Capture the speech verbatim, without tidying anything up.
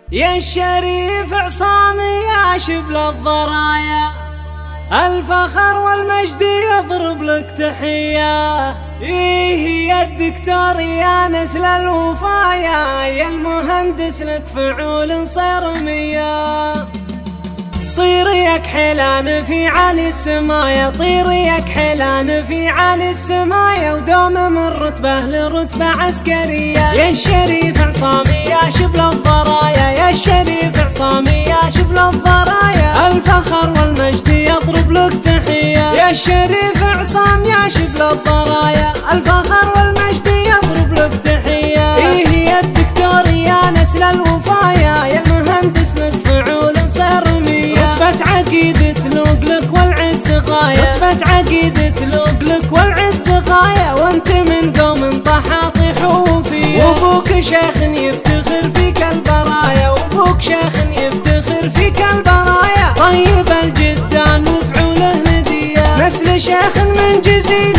يا الشريف عصامي يا شبل الضرايا، الفخر والمجد يضرب لك تحية. إيه يا الدكتور يا نسل الوفايا، يا المهندس لك فعول صيرمية. طيريك حيلان في عالي السمايا، طيريك حيلان في عالي السمايا، ودوم من رتبة لرتبة عسكرية. يا الشريف عصامي يا شبل الضرايا، يا الشريف عصامي يا شبل الضرايا، الفخر والمجد يضرب لك تحية. يا الشريف عصام يا شبل الضرايا، الفخر والمجد يضرب لك تحية. إيه يا الدكتور يا نسل الوفايا، يا المهندس لك فعول صيرمية. رتبة عقيدة تلوق لك والعز غاية، رتبة عقيدة تلوق لك والعز غاية، وانت من قوم طحاطي حوفية. وابوك شيخ يفتخر فيك البرايا، وابوك شيخ يفتخر فيك البرايا، طيب الجدان وفعوله ندية، نسل شيخ من جزيل